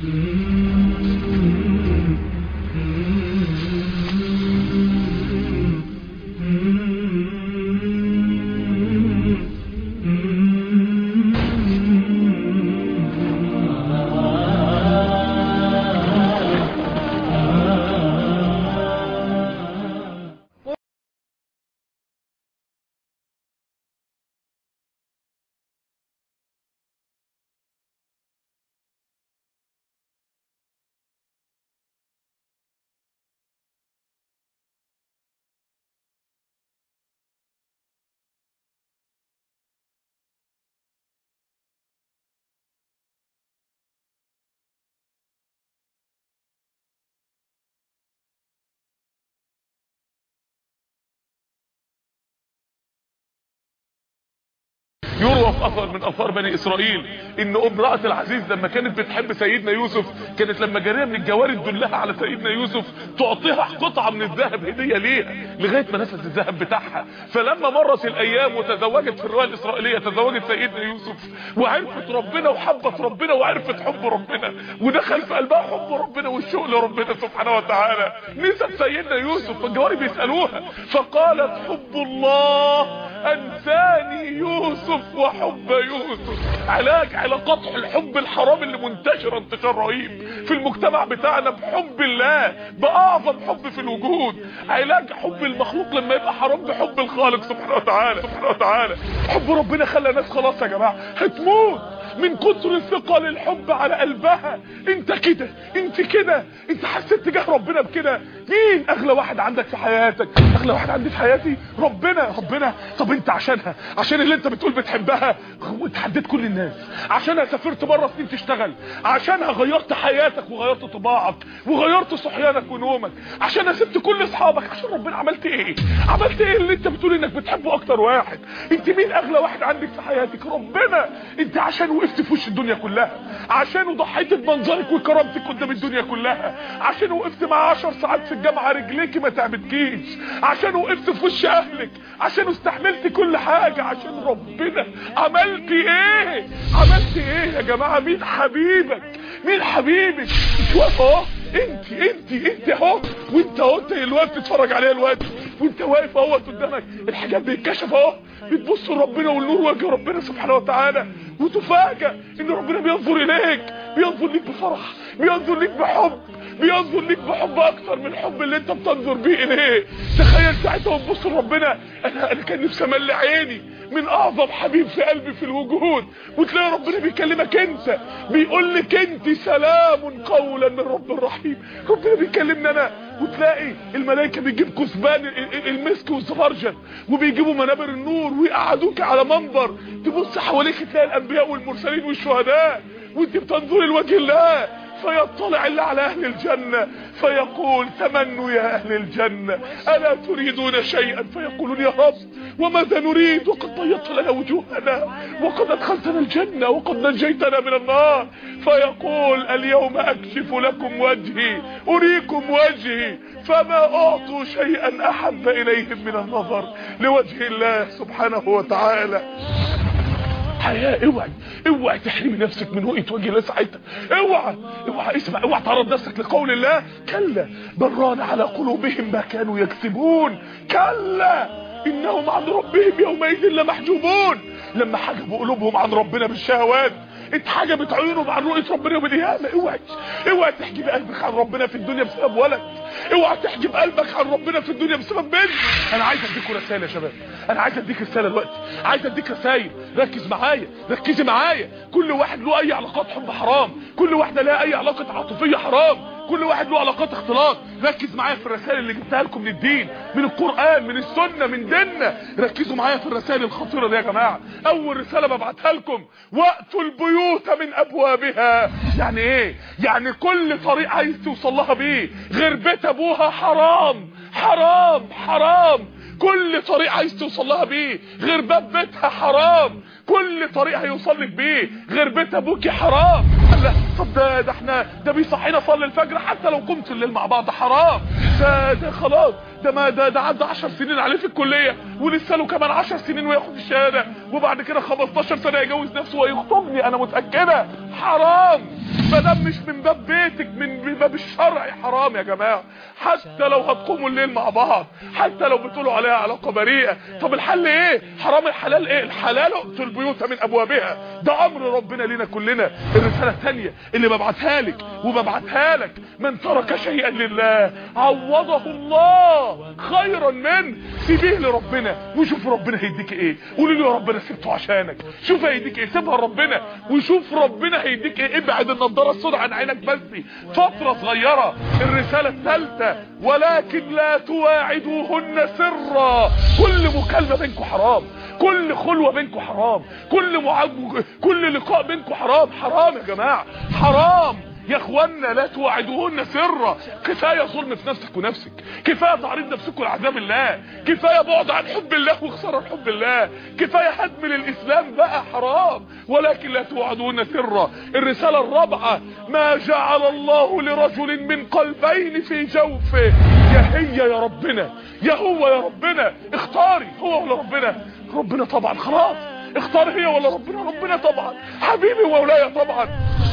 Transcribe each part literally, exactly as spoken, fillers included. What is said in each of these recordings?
يروى في اثر من اثار بني اسرائيل ان امرأة العزيز لما كانت بتحب سيدنا يوسف كانت لما جارية من الجواري تدلها على سيدنا يوسف تعطيها قطعة من الذهب هدية ليها لغاية ما نفذ الذهب بتاعها. فلما مرت الايام وتزوجت في الرواية الاسرائيلية تزوجت سيدنا يوسف وعرفت ربنا وحبت ربنا وعرفت حب ربنا ودخل في قلبها حب ربنا والشوق لربنا سبحانه وتعالى. نسب سيدنا يوسف والجواري بيسألوها فقالت حب الله انساني يوسف وحب يوسف. علاج على قطع الحب الحرام اللي منتشر انتشار رهيب في المجتمع بتاعنا بحب الله باعظم حب في الوجود. علاج حب المخلوق لما يبقى حرام بحب الخالق سبحانه وتعالى سبحانه وتعالى. حب ربنا خلى ناس خلاص يا جماعه هتموت من كتر ثقل الحب على قلبها. انت كده انت كده انت حسيت تجاه ربنا بكده. مين اغلى واحد عندك في حياتك؟ اغلى واحد عندي في حياتي ربنا. ربنا طب انت عشانها عشان اللي انت بتقول بتحبها وتحديت كل الناس، عشانها سافرت بره سنين تشتغل، عشانها غيرت حياتك وغيرت طباعك وغيرت صحيانك ونومك، عشانها سبت كل اصحابك. عشان ربنا عملت ايه؟ عملت ايه اللي انت بتقول انك بتحبه اكتر واحد؟ انت مين اغلى واحد عندك في حياتك؟ ربنا. انت عشان وقفت في وش الدنيا كلها، عشان ضحيت بمنظرك وكرامتك قدام الدنيا كلها، عشان وقفت مع عشر ساعات في الجامعه رجليكي ما تعبتكيش، عشان وقفت في وش اهلك، عشان استحملت كل حاجه عشان ربنا. عملت ايه؟ عملت ايه يا جماعه؟ مين حبيبك؟ مين حبيبك؟ انت واقفه اهو، انت انت انت اهو، وانت اهو انت الوقت بتتفرج عليها الوقت وانت واقف اهو قدامك الحجاب بيتكشف اهو، بتبص لربنا والنور وجه ربنا سبحانه وتعالى وتفاجئ ان ربنا بينظر اليك، بينظر ليك بفرح، بينظر ليك بحب، بينظر ليك بحب اكتر من الحب اللي انت بتنظر بيه اليه. تخيل ساعتها وتبص لربنا انا انا كان نفسي املي عيني من اعظم حبيب في قلبي في الوجود، وتلاقي ربنا بيكلمك انت، بيقول لك انت سلام قولا من رب رحيم. ربنا بيكلمنا انا، وتلاقي الملائكه بيجيب كثبان المسك والزبرجد وبيجيبوا منابر النور ويقعدوك على منبر، تبص حواليك تلاقي الانبياء والمرسلين والشهداء وانت بتنظري لوجه الله. فيطلع الله على اهل الجنة فيقول تمنوا يا اهل الجنة الا تريدون شيئا؟ فيقولون يا رب وماذا نريد وقد بيضت لنا وجوهنا وقد ادخلتنا الجنة وقد نجيتنا من النار. فيقول اليوم اكشف لكم وجهي اريكم وجهي فما اعطوا شيئا احب اليهم من النظر لوجه الله سبحانه وتعالى. حياة اوعي اوعي تحرمي نفسك من رؤية وجه الله ساعتها. اوعي اوعي اسمع، اوعي تعرض نفسك لقول الله كلا بل ران على قلوبهم ما كانوا يكسبون كلا انهم عن ربهم يومئذ لمحجوبون. لما حجبوا قلوبهم عن ربنا بالشهوات اتحجبت عيونهم عن رؤية ربنا يوم القيامة. اوعي اوعي تحجب قلبك عن ربنا في الدنيا بسبب ولد، اوعي تحجب قلبك عن ربنا في الدنيا بسبب بنت. انا عايز اديكوا رسائل يا شباب، انا عايز اديك رساله دلوقتي، عايز اديك رسائل. ركز معايا، ركزي معايا. كل واحد له اي علاقات حب حرام، كل واحده لها اي علاقه عاطفيه حرام، كل واحد له علاقات اختلاط. ركز معايا في الرسائل اللي جبتها لكم من الدين، من القرآن، من السنة، من ديننا. ركزوا معايا في الرسائل الخطيرة دي يا جماعة. اول رسالة ببعتها لكم وقتوا البيوت من ابوابها. يعني ايه؟ يعني كل طريق عايز توصل لها بيه غير بيت ابوها حرام حرام حرام. كل طريق عايز توصل لها بيه غير باب بيتها حرام. كل طريق هيوصل لك بيه غير بيت ابوكي حرام. لا طب ده ده احنا ده بيصحينا صلي الفجر حتى لو قمت الليل مع بعض حرام. ده ده خلاص ده ما ده ده عدى عشر سنين عليه في الكليه ولسه له كمان عشر سنين وياخد الشهاده وبعد كده خمستاشر سنة يجوز نفسه ويخطبني، انا متأكدة حرام. فده مش من باب بيتك، من باب الشرع حرام يا جماعة. حتى لو هتقوموا الليل مع بعض، حتى لو بتقولوا عليها علاقة بريئة، طب الحل ايه؟ حرام الحلال ايه؟ الحلال اقتل البيوت من ابوابها، ده امر ربنا لينا كلنا. الرسالة الثانية اللي ببعتها لك وببعتها لك، من ترك شيئا لله عوضه الله خيرا منه. سيبيه لربنا وشوف ربنا هيديك ايه. قولي له يا ربنا سيبته عشانك، شوف هيديك ايه. سيبها ربنا وشوف ربنا هيديك ايه. ابعد النضاره السوداء عن عينك بس فتره صغيره. الرساله الثالثه، ولكن لا تواعدوهن سرا. كل مكالمه بينكم حرام، كل خلوه بينكم حرام، كل معاد كل لقاء بينكم حرام. حرام يا جماعه، حرام يا اخوانا. لا توعدوهن سرا. كفايه ظلم في نفسك ونفسك، كفايه تعريض نفسكم لعذاب الله، كفايه بعد عن حب الله وخساره حب الله، كفايه هدم للاسلام بقى. حرام. ولكن لا توعدوهن سرا. الرساله الرابعه، ما جعل الله لرجل من قلبين في جوفه. يا هي يا ربنا، يا هو يا ربنا، اختاري هو ولا ربنا؟ ربنا طبعا. خلاص اختار هي ولا ربنا؟ ربنا طبعا. حبيبي وولايا طبعا.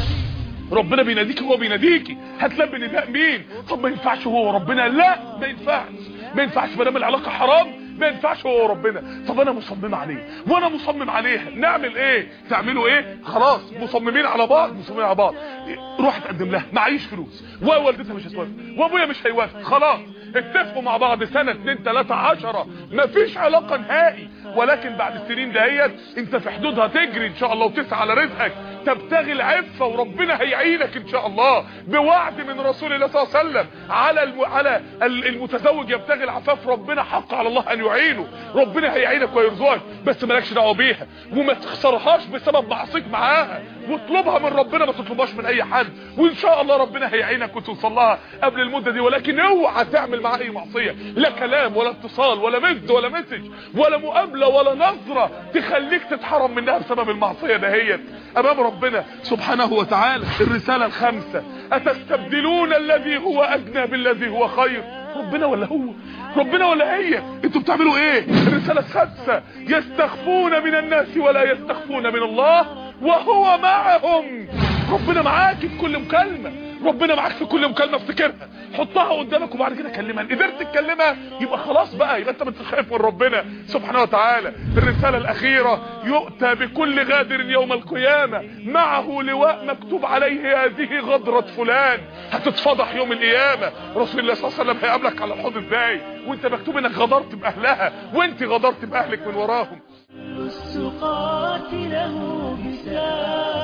ربنا بيناديك، هو بيناديكي، هتلبي نداء مين؟ طب ما ينفعش هو ربنا؟ لا ما ينفعش، ما ينفعش ما دام العلاقه حرام، ما ينفعش هو ربنا. طب انا مصمم عليه وانا مصمم عليها، نعمل ايه؟ تعملوا ايه؟ خلاص مصممين على بعض، مصممين على بعض. روح تقدم لها، معيش فلوس، ووالدتها مش هتوافق، وابويا مش هيوافق. خلاص اتفقوا مع بعض سنه اتنين تلاته عشره، مفيش علاقه نهائي. ولكن بعد السنين دهيت انت في حدودها تجري ان شاء الله وتسعى على رزقك، تبتغي العفه، وربنا هيعينك ان شاء الله بوعد من رسول الله صلى الله عليه وسلم. على الم... على المتزوج يبتغي العفاف، ربنا حق على الله ان يعينه. ربنا هيعينك ويرزقك، بس مالكش دعوه بيها وما تخسرهاش بسبب معصيك معاها، واطلبها من ربنا، ما تطلبهاش من اي حد، وان شاء الله ربنا هيعينك وتوصل لها قبل المده دي. ولكن اوعى تعمل معاها اي معصيه، لا كلام ولا اتصال ولا مسج ولا مسج ولا مقابله ولا نظره تخليك تتحرم منها بسبب المعصيه دهيت امام ربنا سبحانه وتعالى. الرساله الخامسه، اتستبدلون الذي هو ادنى بالذي هو خير. ربنا ولا هو؟ ربنا ولا هي؟ انتوا بتعملوا ايه؟ الرساله السادسه، يستخفون من الناس ولا يستخفون من الله وهو معهم. ربنا معاك في كل مكالمه، ربنا معاك في كل مكالمه. افتكرها، حطها قدامك وبعد كده كلمها. ان قدرت تكلمها يبقى خلاص بقى، يبقى انت مش خايف من ربنا سبحانه وتعالى. الرساله الاخيره، يؤتى بكل غادر يوم القيامه معه لواء مكتوب عليه هذه غدره فلان. هتتفضح يوم القيامه. رسول الله صلى الله عليه وسلم هيقابلك على الحوض ازاي وانت مكتوب انك غدرت باهلها، وانت غدرت باهلك من وراهم. قاتله بساعة